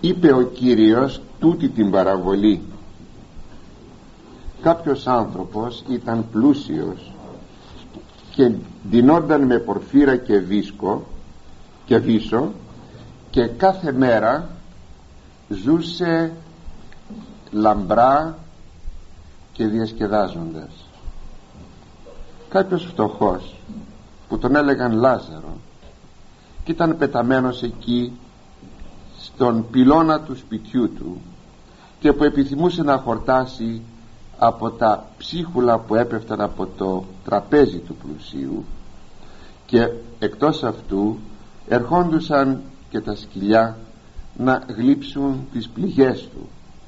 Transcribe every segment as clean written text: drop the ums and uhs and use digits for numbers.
είπε ο Κύριος τούτη την παραβολή. Κάποιος άνθρωπος ήταν πλούσιος και ντυνόταν με πορφύρα και βίσκο και βίσο και κάθε μέρα ζούσε λαμπρά και διασκεδάζοντας. Κάποιος φτωχός που τον έλεγαν Λάζαρο και ήταν πεταμένος εκεί στον πυλώνα του σπιτιού του και που επιθυμούσε να χορτάσει από τα ψίχουλα που έπεφταν από το τραπέζι του πλουσίου, και εκτός αυτού ερχόντουσαν και τα σκυλιά να γλύψουν τις πληγές του.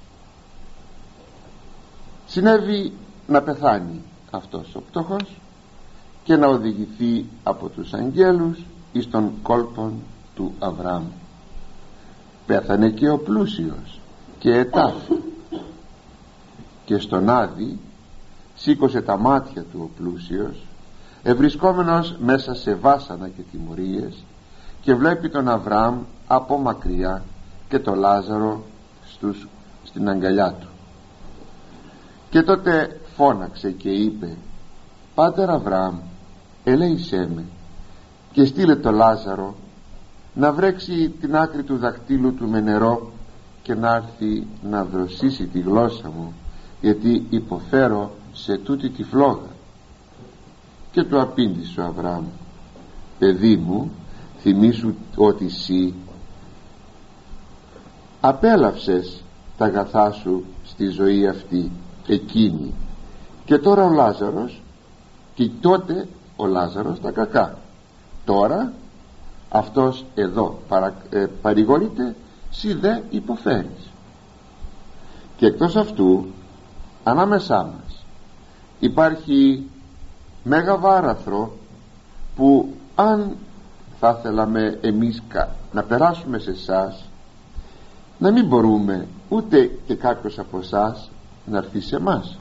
Συνέβη να πεθάνει αυτός ο πτωχός και να οδηγηθεί από τους αγγέλους εις των κόλπων του Αβραάμ. Πέθανε και ο πλούσιος και ετάφη, και στον Άδη σήκωσε τα μάτια του ο πλούσιος, ευρισκόμενος μέσα σε βάσανα και τιμωρίες, και βλέπει τον Αβραάμ από μακριά και τον Λάζαρο στην αγκαλιά του. Και τότε φώναξε και είπε: «Πάτερ Αβραάμ, ελέησέ με και στείλε το Λάζαρο να βρέξει την άκρη του δακτύλου του με νερό και να έρθει να δροσίσει τη γλώσσα μου, γιατί υποφέρω σε τούτη τη φλόγα». Και του απήντησε ο Αβραάμ: «Παιδί μου, θυμήσου ότι εσύ απέλαυσες τα αγαθά σου στη ζωή αυτή εκείνη, και τώρα ο Λάζαρος, και τότε ο Λάζαρος τα κακά. Τώρα αυτός εδώ παρηγορείται, σύ δε υποφέρεις». Και εκτός αυτού ανάμεσά μας υπάρχει μέγα βάραθρο που αν θα θέλαμε εμείς να περάσουμε σε εσάς, να μην μπορούμε ούτε και κάποιος από εσάς να έρθει σε εμάς.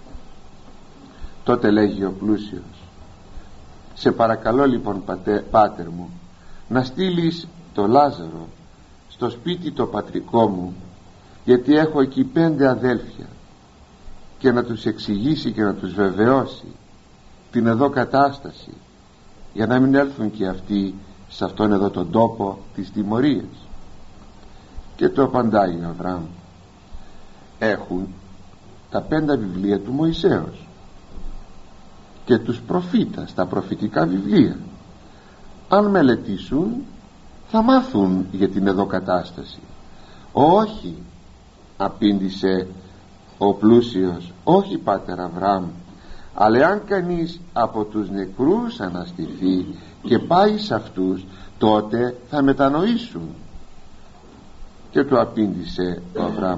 Τότε λέγει ο πλούσιος: «Σε παρακαλώ λοιπόν πάτερ μου, να στείλεις το Λάζαρο στο σπίτι το πατρικό μου, γιατί έχω εκεί 5 αδέλφια, και να τους εξηγήσει και να τους βεβαιώσει την εδώ κατάσταση, για να μην έλθουν και αυτοί σε αυτόν εδώ τον τόπο της τιμωρίας». Και του απαντάει ο Αβραάμ: «Έχουν τα 5 βιβλία του Μωυσέως και τους προφήτας, τα προφητικά βιβλία. Αν μελετήσουν θα μάθουν για την εδώ κατάσταση». «Όχι», απήντησε ο πλούσιος, «όχι πάτερ Αβραάμ, αλλά αν κανείς από τους νεκρούς αναστηθεί και πάει σε αυτούς, τότε θα μετανοήσουν». Και του απήντησε ο Αβραάμ: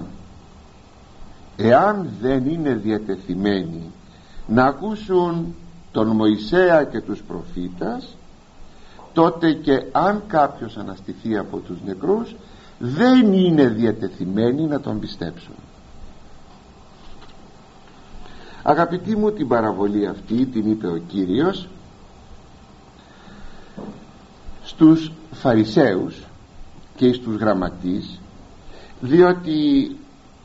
«Εάν δεν είναι διατεθειμένοι να ακούσουν τον Μωυσέα και τους προφήτας, τότε και αν κάποιος αναστηθεί από τους νεκρούς, δεν είναι διατεθειμένοι να τον πιστέψουν». Αγαπητοί μου, την παραβολή αυτή την είπε ο Κύριος στους Φαρισαίους και στους γραμματείς, διότι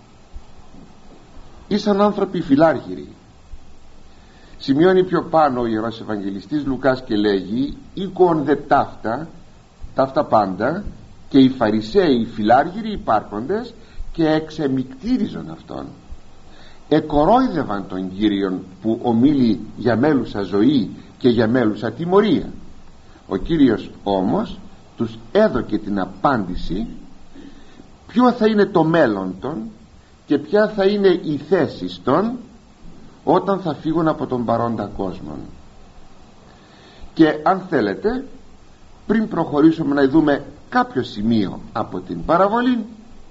ήσαν άνθρωποι φιλάργυροι. Σημειώνει πιο πάνω ο Ιερός Ευαγγελιστής Λουκάς και λέγει: «Οίκον δε ταύτα πάντα, και οι Φαρισαίοι οι φιλάργυροι υπάρχοντες, και εξεμικτήριζον αυτόν». Εκορόιδευαν τον Κύριον που ομίλει για μέλουσα ζωή και για μέλουσα τιμωρία. Ο Κύριος όμως τους έδωκε την απάντηση ποιο θα είναι το μέλλον των και ποια θα είναι η θέση των όταν θα φύγουν από τον παρόντα κόσμο. Και αν θέλετε, πριν προχωρήσουμε να δούμε κάποιο σημείο από την παραβολή,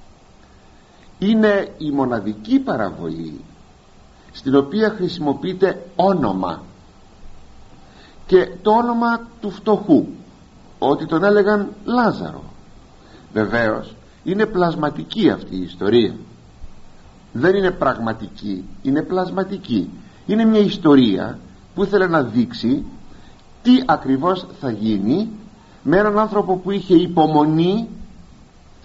είναι η μοναδική παραβολή στην οποία χρησιμοποιείται όνομα, και το όνομα του φτωχού, ότι τον έλεγαν Λάζαρο. Βεβαίως είναι πλασματική αυτή η ιστορία, δεν είναι πραγματική, είναι πλασματική. Είναι μια ιστορία που ήθελε να δείξει τι ακριβώς θα γίνει με έναν άνθρωπο που είχε υπομονή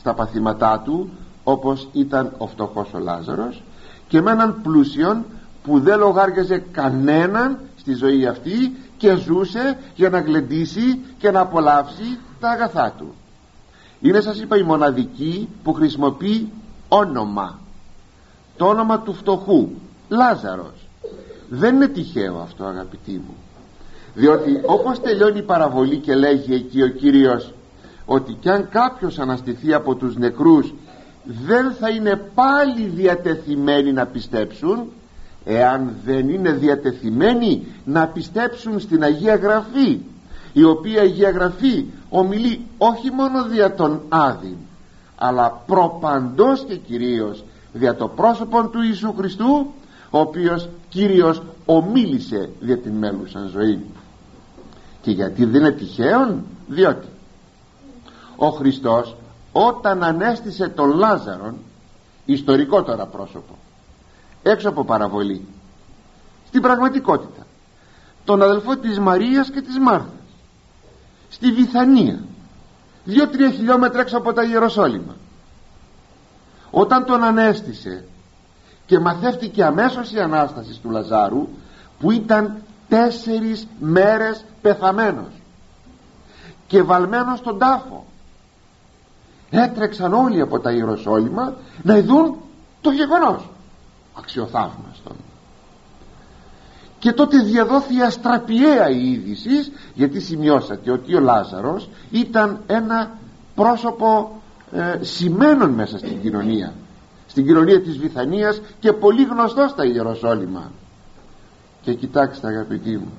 στα παθήματά του, όπως ήταν ο φτωχός ο Λάζαρος, και με έναν πλούσιον που δεν λογάριαζε κανέναν στη ζωή αυτή και ζούσε για να γλεντήσει και να απολαύσει τα αγαθά του. Είναι, σας είπα, η μοναδική που χρησιμοποιεί όνομα, το όνομα του φτωχού, Λάζαρος. Δεν είναι τυχαίο αυτό, αγαπητοί μου, διότι όπως τελειώνει η παραβολή και λέγει εκεί ο Κύριος ότι κι αν κάποιος αναστηθεί από τους νεκρούς δεν θα είναι πάλι διατεθειμένοι να πιστέψουν, εάν δεν είναι διατεθειμένοι να πιστέψουν στην Αγία Γραφή, η οποία Αγία Γραφή ομιλεί όχι μόνο δια τον Άδη, αλλά προπαντός και κυρίως δια το πρόσωπο του Ιησού Χριστού, ο οποίος Κύριος ομίλησε δια την μέλουσαν ζωή. Και γιατί δεν είναι τυχαίον? Διότι ο Χριστός όταν ανέστησε τον Λάζαρον, ιστορικό τώρα πρόσωπο, έξω από παραβολή, στην πραγματικότητα τον αδελφό της Μαρίας και της Μάρθας, στη Βιθανία, 2-3 χιλιόμετρα έξω από τα Ιεροσόλυμα, όταν τον ανέστησε και μαθεύτηκε αμέσως η Ανάσταση του Λαζάρου, που ήταν 4 μέρες πεθαμένος και βαλμένος στον τάφο, έτρεξαν όλοι από τα Ιεροσόλυμα να ειδούν το γεγονός, αξιοθαύμαστον. Και τότε διαδόθη αστραπιαία η είδηση, γιατί σημειώσατε ότι ο Λάζαρος ήταν ένα πρόσωπο σημαίνον μέσα στην κοινωνία της Βιθανίας και πολύ γνωστό στα Ιεροσόλυμα. Και κοιτάξτε, αγαπητοί μου,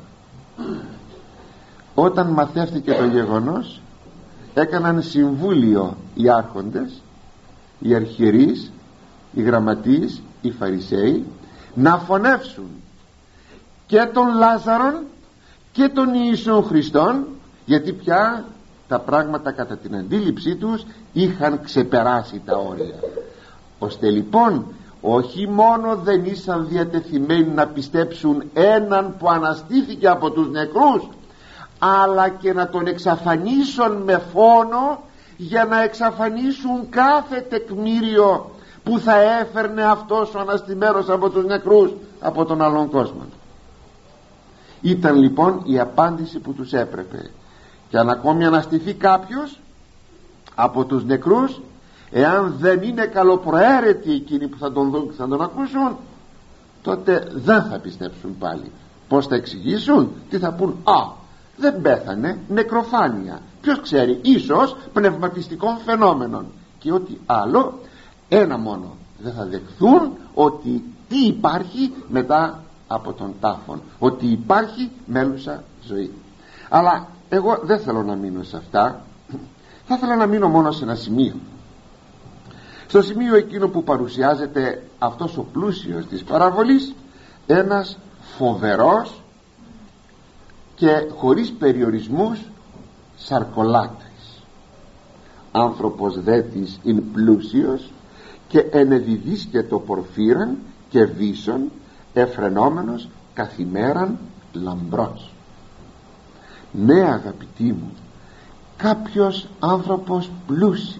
όταν μαθεύτηκε το γεγονός, έκαναν συμβούλιο οι άρχοντες, οι αρχιερείς, οι γραμματείς, οι Φαρισαίοι, να φωνεύσουν και τον Λάζαρον και τον Ιησού Χριστόν, γιατί πια τα πράγματα κατά την αντίληψή τους είχαν ξεπεράσει τα όρια, ώστε λοιπόν όχι μόνο δεν ήσαν διατεθειμένοι να πιστέψουν έναν που αναστήθηκε από τους νεκρούς, αλλά και να τον εξαφανίσουν με φόνο, για να εξαφανίσουν κάθε τεκμήριο που θα έφερνε αυτός ο αναστημένος από τους νεκρούς από τον άλλον κόσμο. Ήταν λοιπόν η απάντηση που τους έπρεπε. Και αν ακόμη αναστηθεί κάποιος από τους νεκρούς, εάν δεν είναι καλοπροαίρετοι εκείνοι που θα τον δουν και θα τον ακούσουν, τότε δεν θα πιστέψουν πάλι. Πώς θα εξηγήσουν? Τι θα πούν? Δεν πέθανε, νεκροφάνεια. Ποιος ξέρει, ίσως πνευματιστικών φαινόμενων. Και ό,τι άλλο, ένα μόνο, δεν θα δεχθούν ότι τι υπάρχει μετά από τον τάφον, ότι υπάρχει μέλουσα ζωή. Αλλά εγώ δεν θέλω να μείνω σε αυτά. Θα ήθελα να μείνω μόνο σε ένα σημείο, στο σημείο εκείνο που παρουσιάζεται αυτός ο πλούσιος της παραβολής, ένας φοβερός και χωρίς περιορισμούς σαρκολάτρης. Άνθρωπος δέτης ειν πλούσιος και ενεδιδίσκετο πορφύραν και βίσον, εφρενόμενος καθημέραν λαμπρός. Ναι, αγαπητοί μου, κάποιος άνθρωπος πλούσιος.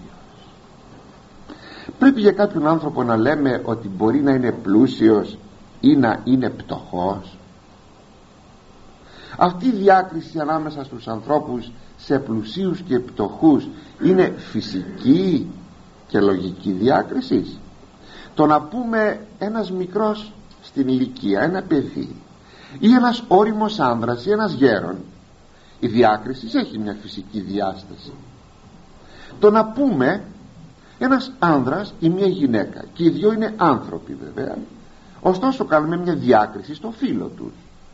Πρέπει για κάποιον άνθρωπο να λέμε ότι μπορεί να είναι πλούσιος ή να είναι πτωχός? Αυτή η διάκριση ανάμεσα στους ανθρώπους σε πλουσίους και πτωχούς είναι φυσική και λογική διάκριση? Το να πούμε ένας μικρός στην ηλικία, ένα παιδί, ή ένας ώριμος άνδρας ή ένας γέρον, η διάκριση έχει μια φυσική διάσταση. Το να πούμε ένας άνδρας ή μια γυναίκα, και οι δυο είναι άνθρωποι βέβαια, ωστόσο κάνουμε μια διάκριση στο φύλο τους.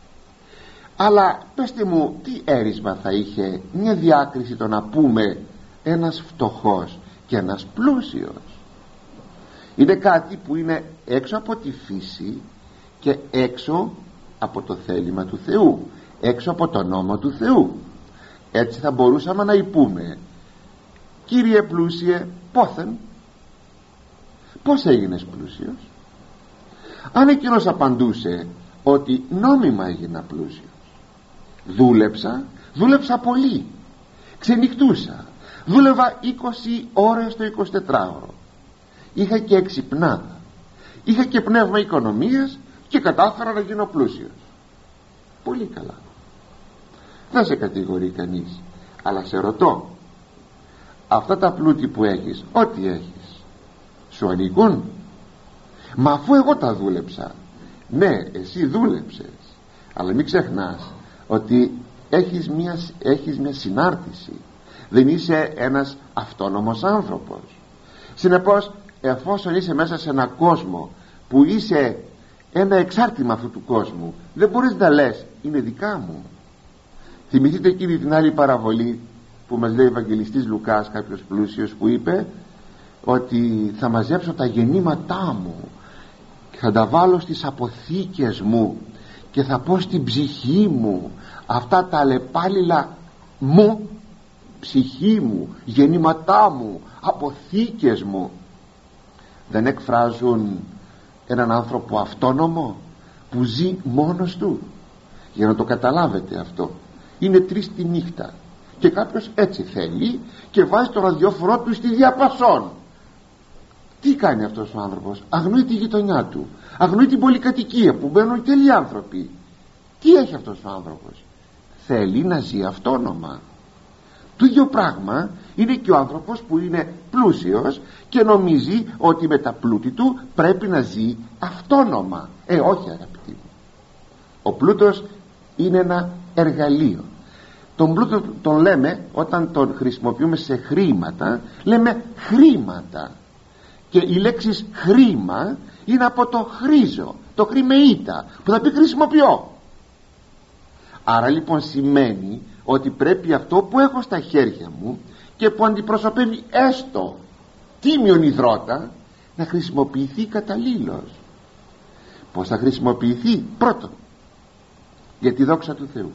Αλλά πέστε μου, τι έρισμα θα είχε μια διάκριση το να πούμε ένας φτωχός και ένας πλούσιος? Είναι κάτι που είναι έξω από τη φύση και έξω από το θέλημα του Θεού, έξω από το νόμο του Θεού. Έτσι θα μπορούσαμε να υπούμε: Κύριε πλούσιε, πόθεν, πώς έγινες πλούσιος? Αν εκείνος απαντούσε ότι νόμιμα έγινα πλούσιος, δούλεψα πολύ, ξενυχτούσα, Δούλευα 20 ώρες το 24ωρο. Είχα και εξυπνάδα, είχα και πνεύμα οικονομίας και κατάφερα να γίνω πλούσιος. Πολύ καλά. Δεν σε κατηγορεί κανείς, αλλά σε ρωτώ, αυτά τα πλούτη που έχεις, ό,τι έχεις, σου ανήκουν? Μα αφού εγώ τα δούλεψα. Ναι, εσύ δούλεψες, αλλά μην ξεχνάς ότι έχεις μια συνάρτηση. Δεν είσαι ένας αυτόνομος άνθρωπος. Συνεπώς, εφόσον είσαι μέσα σε ένα κόσμο που είσαι ένα εξάρτημα αυτού του κόσμου, δεν μπορείς να λες είναι δικά μου. Θυμηθείτε εκείνη την άλλη παραβολή που μας λέει ο Ευαγγελιστής Λουκάς, κάποιος πλούσιος, που είπε ότι θα μαζέψω τα γεννήματά μου και θα τα βάλω στις αποθήκες μου και θα πω στην ψυχή μου αυτά τα αλλεπάλληλα μου, ψυχή μου, γεννήματά μου, αποθήκες μου. Δεν εκφράζουν έναν άνθρωπο αυτόνομο που ζει μόνος του? Για να το καταλάβετε αυτό, είναι 3 τη νύχτα και κάποιος έτσι θέλει και βάζει το ραδιόφωνο του στη διαπασόν. Τι κάνει αυτός ο άνθρωπος? Αγνοεί τη γειτονιά του, αγνοεί την πολυκατοικία που μπαίνουν και άλλοι άνθρωποι. Τι έχει αυτός ο άνθρωπος? Θέλει να ζει αυτόνομα. Το ίδιο πράγμα είναι και ο άνθρωπος που είναι πλούσιος και νομίζει ότι με τα πλούτη του πρέπει να ζει αυτόνομα. Όχι, αγαπητοί μου. Ο πλούτος είναι ένα εργαλείο. Τον πλούτο τον λέμε, όταν τον χρησιμοποιούμε σε χρήματα, λέμε χρήματα. Και η λέξη χρήμα είναι από το χρήζο, το χρημεΐτα, που θα πει χρησιμοποιώ. Άρα λοιπόν σημαίνει ότι πρέπει αυτό που έχω στα χέρια μου και που αντιπροσωπεύει έστω τίμιον υδρότα να χρησιμοποιηθεί καταλήλως. Πως θα χρησιμοποιηθεί? Πρώτον, για τη δόξα του Θεού.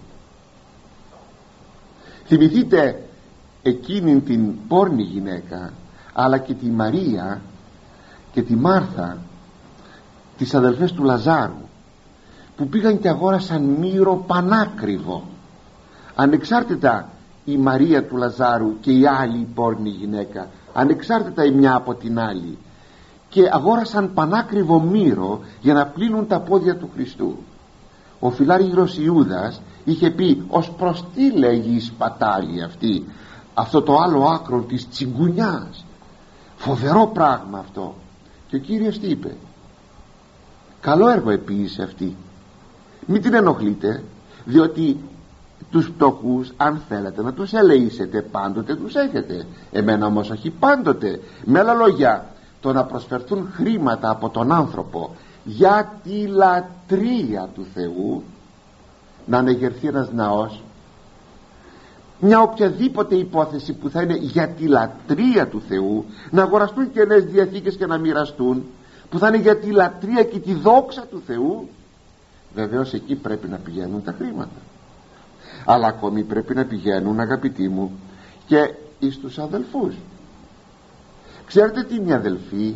Θυμηθείτε εκείνην την πόρνη γυναίκα, αλλά και τη Μαρία και τη Μάρθα, τις αδελφές του Λαζάρου, που πήγαν και αγόρασαν μύρο πανάκριβο. Ανεξάρτητα η Μαρία του Λαζάρου και η άλλη πόρνη γυναίκα, ανεξάρτητα η μια από την άλλη, και αγόρασαν πανάκριβο μύρο για να πλύνουν τα πόδια του Χριστού. Ο φιλάργυρος Ιούδας είχε πει: ως προς τι λέγει η σπατάλη αυτή, αυτό το άλλο άκρο της τσιγκουνιάς? Φοβερό πράγμα αυτό. Και ο Κύριος τι είπε? Καλό έργο επίησε αυτή, μην την ενοχλείτε, διότι τους φτωχούς αν θέλετε να τους ελεήσετε πάντοτε τους έχετε, εμένα όμως όχι πάντοτε. Με άλλα λόγια, το να προσφερθούν χρήματα από τον άνθρωπο για τη λατρεία του Θεού, να ανεγερθεί ένας ναός, μια οποιαδήποτε υπόθεση που θα είναι για τη λατρεία του Θεού, να αγοραστούν και νέες διαθήκες και να μοιραστούν, που θα είναι για τη λατρεία και τη δόξα του Θεού, βεβαίως εκεί πρέπει να πηγαίνουν τα χρήματα. Αλλά ακόμη πρέπει να πηγαίνουν, αγαπητοί μου, και εις τους αδελφούς. Ξέρετε τι είναι οι αδελφοί?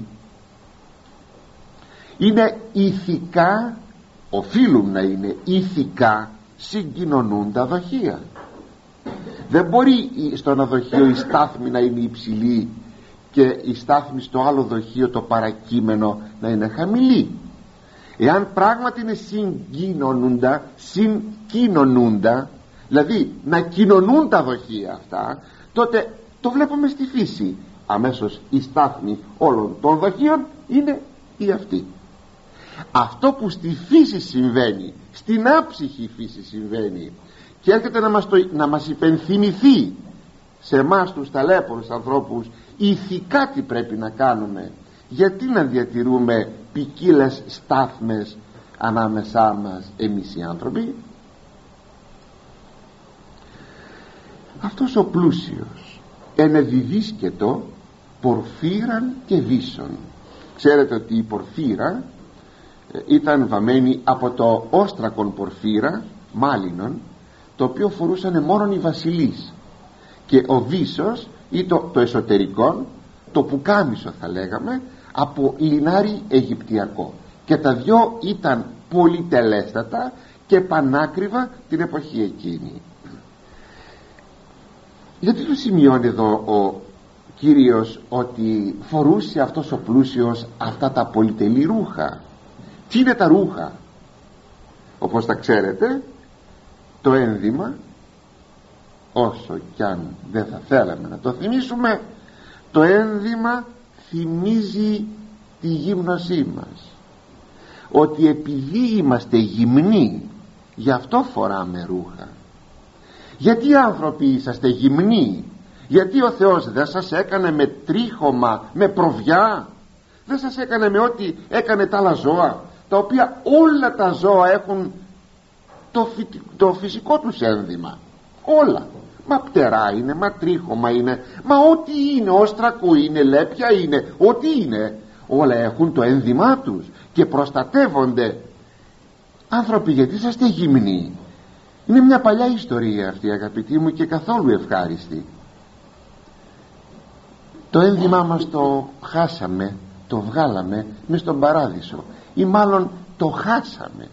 Είναι ηθικά, οφείλουν να είναι ηθικά συγκοινωνούντα δοχεία. Δεν μπορεί στο ένα δοχείο η στάθμη να είναι υψηλή και η στάθμη στο άλλο δοχείο, το παρακείμενο, να είναι χαμηλή. Εάν πράγματι είναι συγκοινωνούντα, δηλαδή να κοινωνούν τα δοχεία αυτά, τότε το βλέπουμε στη φύση. Αμέσως η στάθμη όλων των δοχείων είναι η αυτή. Αυτό που στη φύση συμβαίνει, στην άψυχη φύση συμβαίνει, και έρχεται να μας υπενθυμηθεί σε εμάς τους ταλέπορους ανθρώπους ηθικά τι πρέπει να κάνουμε. Γιατί να διατηρούμε ποικίλες στάθμες ανάμεσά μας εμείς οι άνθρωποι? Αυτός ο πλούσιος ενεδιδίσκετο πορφύραν και βίσον. Ξέρετε ότι η πορφύρα ήταν βαμμένη από το όστρακον πορφύρα μάλινον, το οποίο φορούσαν μόνον οι βασιλείς, και ο βίσος ή το εσωτερικό, το πουκάμισο θα λέγαμε, από λινάρι αιγυπτιακό, και τα δυο ήταν πολυτελέστατα και πανάκριβα την εποχή εκείνη. Γιατί το σημειώνει εδώ ο Κύριος ότι φορούσε αυτός ο πλούσιος αυτά τα πολυτελή ρούχα? Τι είναι τα ρούχα? Όπως τα ξέρετε, το ένδυμα, όσο κι αν δεν θα θέλαμε να το θυμίσουμε, το ένδυμα θυμίζει τη γύμνωσή μας, ότι επειδή είμαστε γυμνοί γι' αυτό φοράμε ρούχα. Γιατί οι άνθρωποι είσαστε γυμνοί? Γιατί ο Θεός δεν σας έκανε με τρίχωμα, με προβιά? Δεν σας έκανε με ό,τι έκανε τα άλλα ζώα, τα οποία όλα τα ζώα έχουν το φυσικό τους ένδυμα, όλα. Μα πτερά είναι, μα τρίχωμα είναι, μα ό,τι είναι, όστρακο είναι, λέπια είναι, ό,τι είναι, όλα έχουν το ένδυμά τους και προστατεύονται. Άνθρωποι, γιατί είσαστε γυμνοί? Είναι μια παλιά ιστορία αυτή, αγαπητοί μου, και καθόλου ευχάριστη. Το ένδυμά μας το χάσαμε, το βγάλαμε μες στον παράδεισο, ή μάλλον το χάσαμε.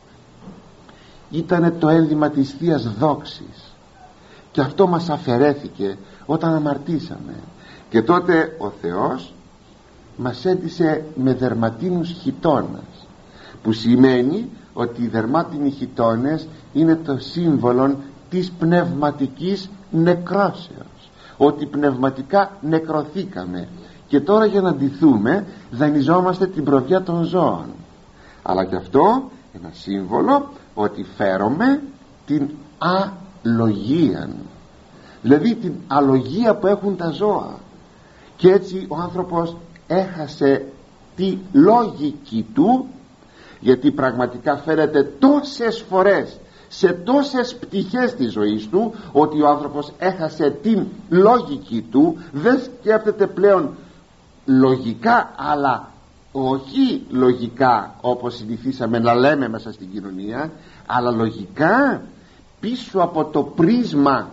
Ήτανε το ένδυμα της Θείας Δόξης, και αυτό μας αφαιρέθηκε όταν αμαρτήσαμε, και τότε ο Θεός μας έντυσε με δερματίνους χιτώνας, που σημαίνει ότι οι δερμάτινοι χιτώνες είναι το σύμβολο της πνευματικής νεκρώσεως, ότι πνευματικά νεκρωθήκαμε και τώρα για να ντυθούμε δανειζόμαστε την προβιά των ζώων. Αλλά και αυτό ένα σύμβολο ότι φέρομαι την αλογία, δηλαδή την αλογία που έχουν τα ζώα, και έτσι ο άνθρωπος έχασε τη λογική του, γιατί πραγματικά φέρεται τόσες φορές σε τόσες πτυχές της ζωής του, ότι ο άνθρωπος έχασε την λογική του, δεν σκέφτεται πλέον λογικά, αλλά όχι λογικά όπως συνηθίσαμε να λέμε μέσα στην κοινωνία, αλλά λογικά πίσω από το πρίσμα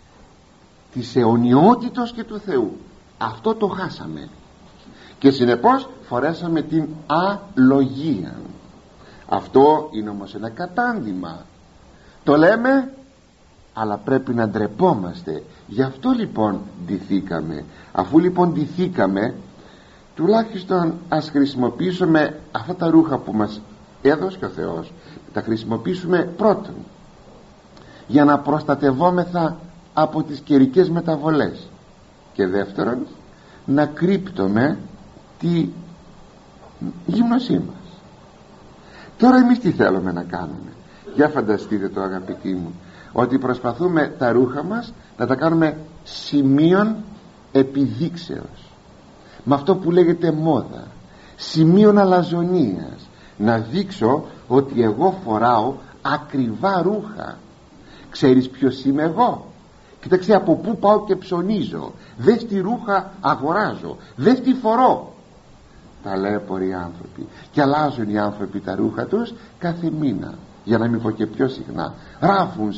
της αιωνιότητος και του Θεού. Αυτό το χάσαμε και συνεπώς φορέσαμε την αλογία. Αυτό είναι όμως ένα κατάντημα, το λέμε, αλλά πρέπει να ντρεπόμαστε. Γι' αυτό λοιπόν ντυθήκαμε. Αφού λοιπόν ντυθήκαμε, τουλάχιστον ας χρησιμοποιήσουμε αυτά τα ρούχα που μας έδωσε ο Θεός, τα χρησιμοποιήσουμε πρώτον για να προστατευόμεθα από τις καιρικές μεταβολές, και δεύτερον να κρύπτουμε τη γύμνωσή μας. Τώρα εμείς τι θέλουμε να κάνουμε? Για φανταστείτε το, αγαπητοί μου, ότι προσπαθούμε τα ρούχα μας να τα κάνουμε σημείων επιδείξεως, με αυτό που λέγεται μόδα, σημείων αλαζονίας, να δείξω ότι εγώ φοράω ακριβά ρούχα. Ξέρεις ποιος είμαι εγώ? Κοίταξε από πού πάω και ψωνίζω, δες τι ρούχα αγοράζω, δες τι φορώ. Ταλέποροι άνθρωποι, και αλλάζουν οι άνθρωποι τα ρούχα τους κάθε μήνα, για να μην πω και πιο συχνά. Ράφουν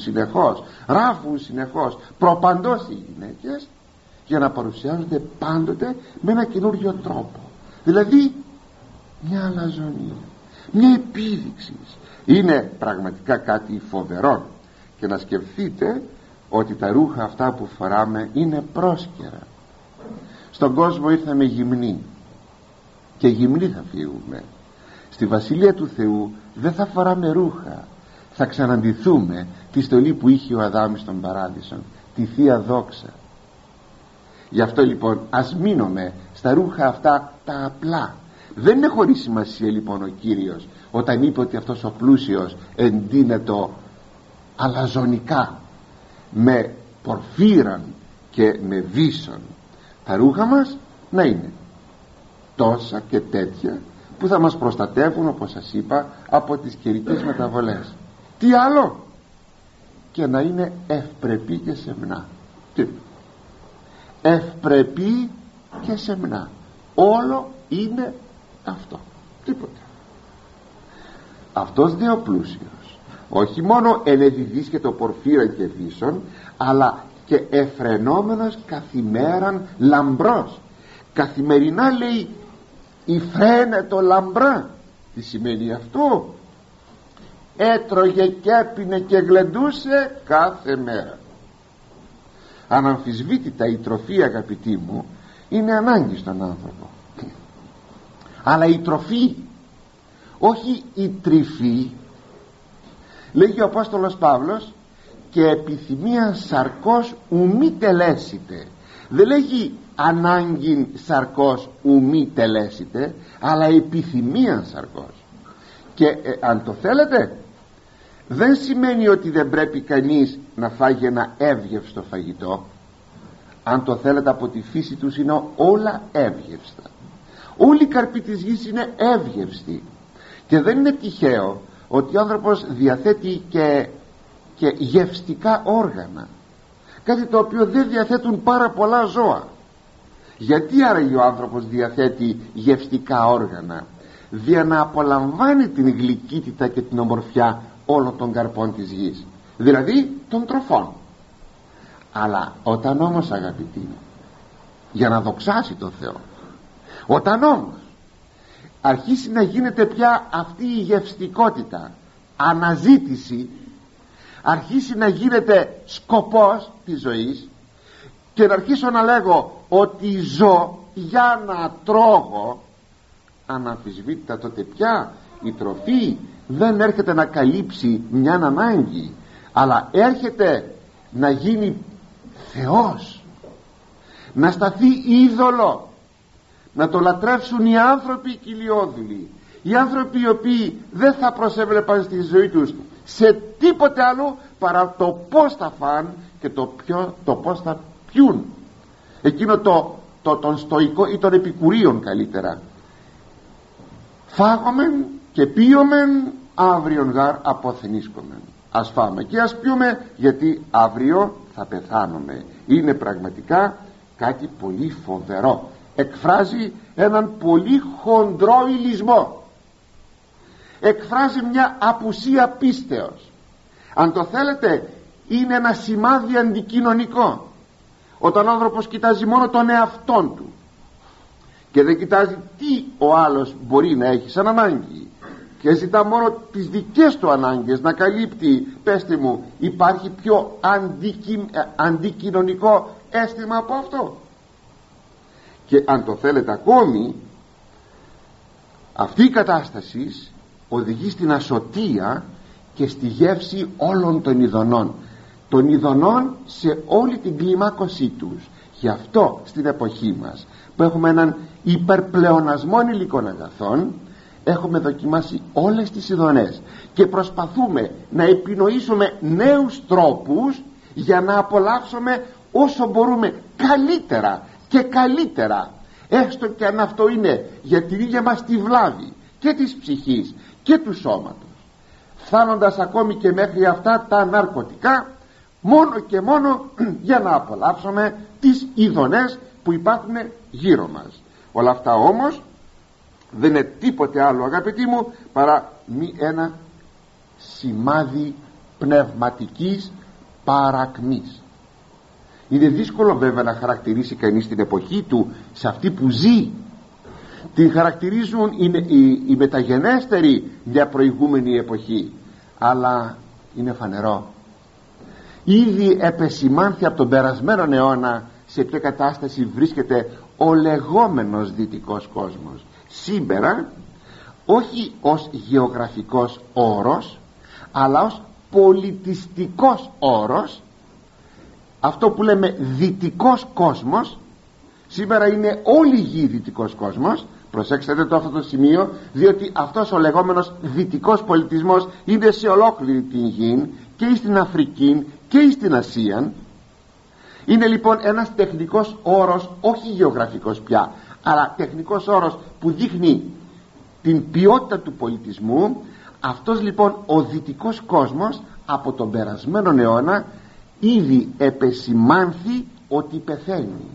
συνεχώς προπαντός οι γυναίκες, για να παρουσιάζονται πάντοτε με ένα καινούριο τρόπο, δηλαδή μια αλαζονία, μια επίδειξη. Είναι πραγματικά κάτι φοβερό. Και να σκεφτείτε ότι τα ρούχα αυτά που φοράμε είναι πρόσκαιρα. Στον κόσμο ήρθαμε γυμνοί και γυμνοί θα φύγουμε. Στη Βασιλεία του Θεού δεν θα φοράμε ρούχα, θα ξαναντηθούμε τη στολή που είχε ο Αδάμ στον Παράδεισο, τη Θεία Δόξα. Γι' αυτό λοιπόν ας μείνουμε στα ρούχα αυτά τα απλά. Δεν είναι χωρίς σημασία λοιπόν ο Κύριος όταν είπε ότι αυτός ο πλούσιος εντείνετο αλαζονικά με πορφύραν και με βύσσον. Τα ρούχα μας να είναι τόσα και τέτοια που θα μας προστατεύουν, όπως σας είπα, από τις καιρικές μεταβολές. Τι άλλο? Και να είναι ευπρεπή και σεμνά. Ευπρεπή και σεμνά, όλο είναι αυτό, τίποτα. Αυτός δε ο πλούσιος όχι μόνο ενεδιδείς και το πορφύραν και βύσσον, αλλά και εφρενόμενος καθημέραν λαμπρός. Καθημερινά λέει υφραίνετο λαμπρά. Τι σημαίνει αυτό? Έτρωγε και έπινε και γλεντούσε κάθε μέρα. Αναμφισβήτητα η τροφή, αγαπητοί μου, είναι ανάγκη στον άνθρωπο, αλλά η τροφή, όχι η τρυφή. Λέγει ο Απόστολος Παύλος, και επιθυμία σαρκός ουμή τελέσιτε. Δεν λέγει ανάγκη σαρκός ουμή τελέσιτε, αλλά επιθυμία σαρκός. Και αν το θέλετε, δεν σημαίνει ότι δεν πρέπει κανείς να φάγει ένα εύγευστο φαγητό. Αν το θέλετε, από τη φύση τους είναι όλα εύγευστα. Όλη η καρπή της γης είναι εύγευστη. Και δεν είναι τυχαίο ότι ο άνθρωπος διαθέτει και γευστικά όργανα, κάτι το οποίο δεν διαθέτουν πάρα πολλά ζώα. Γιατί άραγε ο άνθρωπος διαθέτει γευστικά όργανα? Για να απολαμβάνει την γλυκύτητα και την ομορφιά όλων των καρπών της γης, δηλαδή των τροφών. Αλλά όταν όμως, αγαπητοί μου, για να δοξάσει τον Θεό, όταν όμως αρχίσει να γίνεται πια αυτή η γευστικότητα αναζήτηση, αρχίσει να γίνεται σκοπός της ζωής, και να αρχίσω να λέγω ότι ζω για να τρώγω, αναμφισβήτητα τότε πια η τροφή δεν έρχεται να καλύψει μια ανάγκη, αλλά έρχεται να γίνει Θεός, να σταθεί είδωλο, να το λατρεύσουν οι άνθρωποι κυλιόδουλοι, οι άνθρωποι οι οποίοι δεν θα προσέβλεπαν στη ζωή τους σε τίποτε άλλο παρά το πως θα φαν και το πως θα πιούν. Εκείνο τον στοικό ή των επικουρίων καλύτερα. Φάγομεν και πίομεν, αύριον γάρ αποθενίσκομεν. Ας φάμε και ας πιούμε, γιατί αύριο θα πεθάνουμε. Είναι πραγματικά κάτι πολύ φοβερό. Εκφράζει έναν πολύ χοντρό ηλισμό, εκφράζει μια απουσία πίστεως. Αν το θέλετε, είναι ένα σημάδι αντικοινωνικό. Όταν ο άνθρωπος κοιτάζει μόνο τον εαυτόν του και δεν κοιτάζει τι ο άλλος μπορεί να έχει σαν ανάγκη και ζητά μόνο τις δικές του ανάγκες να καλύπτει, πέστε μου, υπάρχει πιο αντικοινωνικό αίσθημα από αυτό? Και αν το θέλετε ακόμη, αυτή η κατάσταση οδηγεί στην ασωτεία και στη γεύση όλων των ειδονών σε όλη την κλιμάκωσή τους. Γι' αυτό στην εποχή μας, που έχουμε έναν υπερπλεονασμό υλικών αγαθών, έχουμε δοκιμάσει όλες τις ειδονές και προσπαθούμε να επινοήσουμε νέους τρόπους για να απολαύσουμε όσο μπορούμε καλύτερα και καλύτερα, έστω και αν αυτό είναι για την ίδια μας τη βλάβη και της ψυχής και του σώματος, φτάνοντας ακόμη και μέχρι αυτά τα ναρκωτικά, μόνο και μόνο για να απολαύσουμε τις ειδονές που υπάρχουν γύρω μας. Όλα αυτά όμως δεν είναι τίποτε άλλο, αγαπητοί μου, παρά ένα σημάδι πνευματικής παρακμής. Είναι δύσκολο βέβαια να χαρακτηρίσει κανείς την εποχή του σε αυτή που ζει. Την χαρακτηρίζουν οι μεταγενέστεροι μια προηγούμενη εποχή, αλλά είναι φανερό, ήδη επεσημάνθη από τον περασμένο αιώνα σε ποια κατάσταση βρίσκεται ο λεγόμενος δυτικός κόσμος σήμερα, όχι ως γεωγραφικός όρος, αλλά ως πολιτιστικός όρος. Αυτό που λέμε δυτικός κόσμος, σήμερα είναι όλη η γη δυτικός κόσμος. Προσέξτε το αυτό το σημείο, διότι αυτός ο λεγόμενος δυτικός πολιτισμός είναι σε ολόκληρη την γη, και στην Αφρική και στην Ασία. Είναι λοιπόν ένας τεχνικός όρος, όχι γεωγραφικός πια, αλλά τεχνικός όρος που δείχνει την ποιότητα του πολιτισμού. Αυτός λοιπόν ο δυτικός κόσμος από τον περασμένο αιώνα ήδη επεσημάνθη ότι πεθαίνει,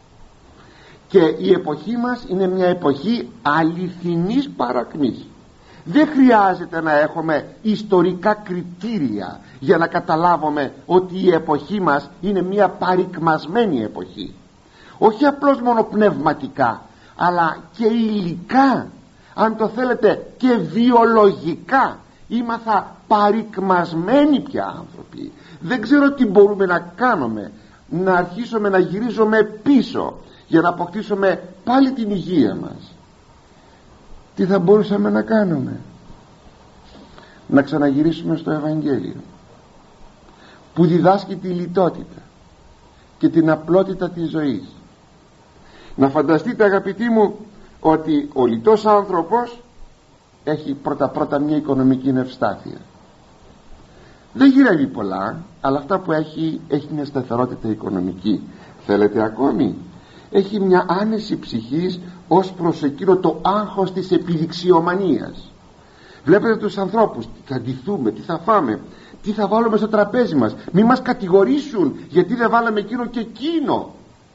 και η εποχή μας είναι μια εποχή αληθινής παρακμής. Δεν χρειάζεται να έχουμε ιστορικά κριτήρια για να καταλάβουμε ότι η εποχή μας είναι μια παρικμασμένη εποχή, όχι απλώς μόνο πνευματικά, αλλά και υλικά, αν το θέλετε και βιολογικά. Είμαθα παρικμασμένοι πια άνθρωποι. Δεν ξέρω τι μπορούμε να κάνουμε να αρχίσουμε να γυρίζουμε πίσω για να αποκτήσουμε πάλι την υγεία μας, τι θα μπορούσαμε να κάνουμε? Να ξαναγυρίσουμε στο Ευαγγέλιο που διδάσκει τη λιτότητα και την απλότητα της ζωής. Να φανταστείτε, αγαπητοί μου, ότι ο λιτός άνθρωπος έχει πρώτα μια οικονομική ευστάθεια. Δεν γυρεύει πολλά, αλλά αυτά που έχει μια σταθερότητα οικονομική. Θέλετε ακόμη? Έχει μια άνεση ψυχής ως προς εκείνο το άγχος της επιδειξιομανίας. Βλέπετε τους ανθρώπους, τι θα ντυθούμε, τι θα φάμε, τι θα βάλουμε στο τραπέζι μας, μη μας κατηγορήσουν γιατί δεν βάλαμε εκείνο και εκείνο.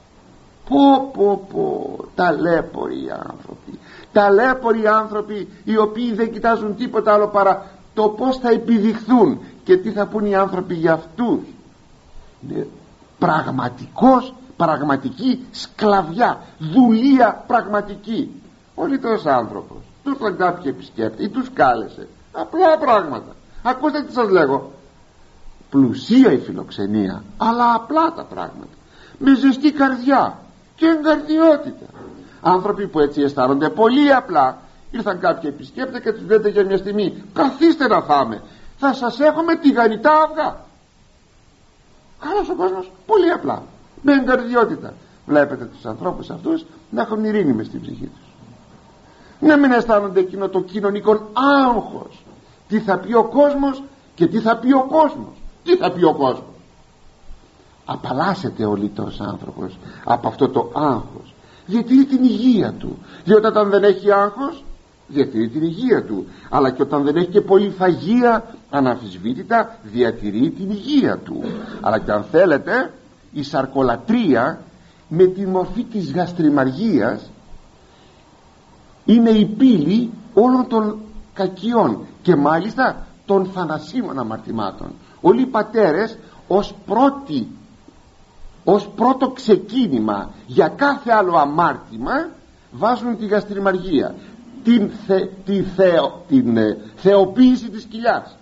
Ταλέποροι άνθρωποι οι οποίοι δεν κοιτάζουν τίποτα άλλο παρά το πως θα επιδειχθούν και τι θα πούν οι άνθρωποι για αυτούς. Είναι πραγματική σκλαβιά, δουλεία πραγματική. Ο λιτός άνθρωπος, τους ήταν κάποιοι επισκέπτες ή τους κάλεσε, απλά πράγματα. Ακούστε τι σας λέγω, πλουσία η φιλοξενία, αλλά απλά τα πράγματα, με ζεστή καρδιά και εγκαρδιότητα. Άνθρωποι που έτσι αισθάνονται πολύ απλά. Ήρθαν κάποιοι επισκέπτες και τους λέτε για μια στιγμή, καθίστε να φάμε, θα σας έχουμε τηγανιτά αυγά. Καλός ο κόσμος, πολύ απλά, με εγκαρδιότητα. Βλέπετε τους ανθρώπους αυτούς να έχουν ειρήνη μες στην ψυχή τους, να μην αισθάνονται εκείνο το κοινωνικό άγχος. Τι θα πει ο κόσμος και τι θα πει ο κόσμος. Τι θα πει ο κόσμος? Απαλλάσσεται ο λιτός άνθρωπος από αυτό το άγχος, διατηρεί την υγεία του, διότι όταν δεν έχει άγχος διατηρεί την υγεία του, αλλά και όταν δεν έχει και πολυφαγία αναμφισβήτητα διατηρεί την υγεία του. Αλλά και αν θέλετε, η σαρκολατρία με τη μορφή της γαστριμαργίας είναι η πύλη όλων των κακιών και μάλιστα των θανασίμων αμαρτημάτων. Όλοι οι πατέρες ως πρώτο ξεκίνημα για κάθε άλλο αμάρτημα βάζουν τη γαστριμαργία, την θεοποίηση της κοιλιάς.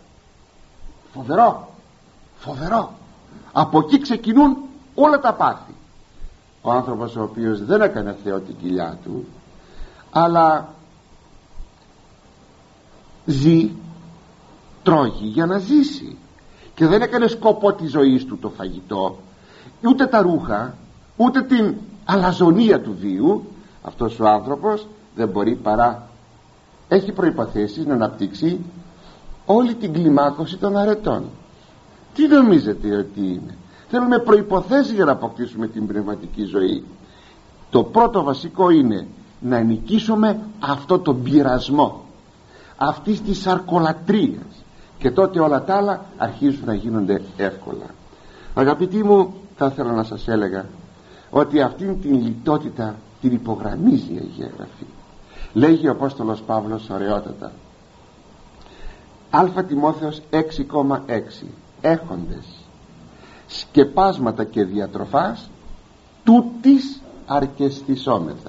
Φοβερό. Από εκεί ξεκινούν όλα τα πάθη. Ο άνθρωπος ο οποίος δεν έκανε θεό την κοιλιά του, αλλά ζει, τρώγει για να ζήσει και δεν έκανε σκοπό της ζωής του το φαγητό, ούτε τα ρούχα, ούτε την αλαζονία του βίου, αυτός ο άνθρωπος δεν μπορεί παρά έχει προϋποθέσεις να αναπτύξει όλη την κλιμάκωση των αρετών. Τι νομίζετε ότι είναι? Θέλουμε προϋποθέσεις για να αποκτήσουμε την πνευματική ζωή. Το πρώτο βασικό είναι να νικήσουμε αυτό τον πειρασμό αυτής της σαρκολατρίας, και τότε όλα τα άλλα αρχίζουν να γίνονται εύκολα. Αγαπητοί μου, θα ήθελα να σας έλεγα ότι αυτήν την λιτότητα την υπογραμμίζει η Αγία Γραφή. Λέγει ο Απόστολος Παύλος ωραιότατα, Α Τιμόθεος 6,6, έχοντες σκεπάσματα και διατροφάς τούτης αρκεστησόμεθα,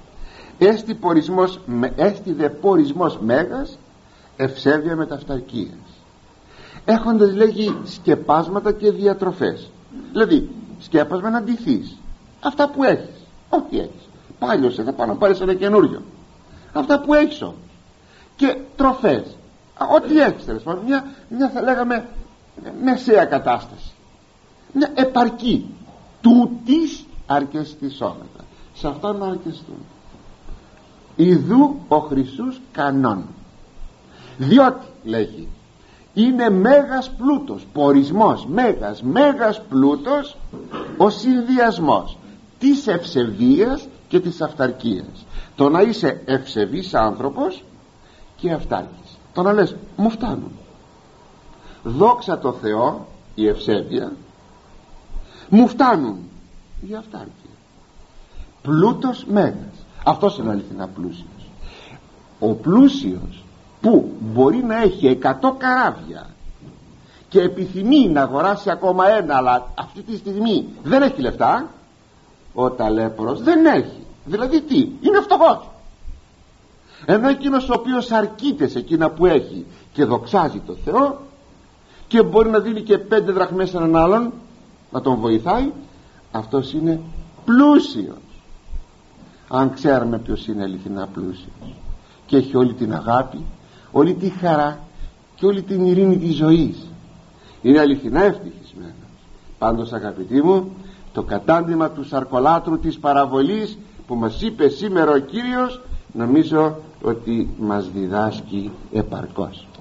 έστι δε πορισμός μέγας, ευσέβεια μεταυταρκίας. Έχοντες, λέγει, σκεπάσματα και διατροφές, δηλαδή σκέπασμα να ντυθείς αυτά που έχεις, ό,τι έχεις, πάλιωσε, θα πάω να πάρεις ένα καινούριο, αυτά που έχεις όμως, και τροφές, ό,τι έχεις, τέλος πάντων, μια θα λέγαμε μεσαία κατάσταση, μια επαρκή, τούτης αρκεστησόμεθα, σε αυτά να αρκεστούν. Ιδού ο Χριστός κανόν, διότι, λέγει, είναι μέγας πλούτος, πορισμός, μέγας πλούτος ο συνδυασμός της ευσεβίας και της αυταρκίας. Το να είσαι ευσεβής άνθρωπος και αυτάρκης, το να λες μου φτάνουν, δόξα τω Θεώ, η ευσέβεια, μου φτάνουν η αυτάρκεια. Πλούτος μέγας, αυτός είναι αληθινά πλούσιος. Ο πλούσιος που μπορεί να έχει 100 καράβια και επιθυμεί να αγοράσει ακόμα ένα, αλλά αυτή τη στιγμή δεν έχει λεφτά, ο ταλέπορος δεν έχει, δηλαδή τι, είναι φτωχός. Ενώ εκείνος ο οποίος αρκείται σε εκείνα που έχει και δοξάζει το Θεό και μπορεί να δίνει και 5 δραχμές σε έναν άλλον να τον βοηθάει, αυτός είναι πλούσιος. Αν ξέρουμε ποιος είναι αληθινά πλούσιος και έχει όλη την αγάπη, όλη τη χαρά και όλη την ειρήνη της ζωής, είναι αληθινά ευτυχισμένος. Πάντως αγαπητοί μου, το κατάντημα του σαρκολάτρου της παραβολής που μας είπε σήμερα ο Κύριος, νομίζω ότι μας διδάσκει επαρκώς.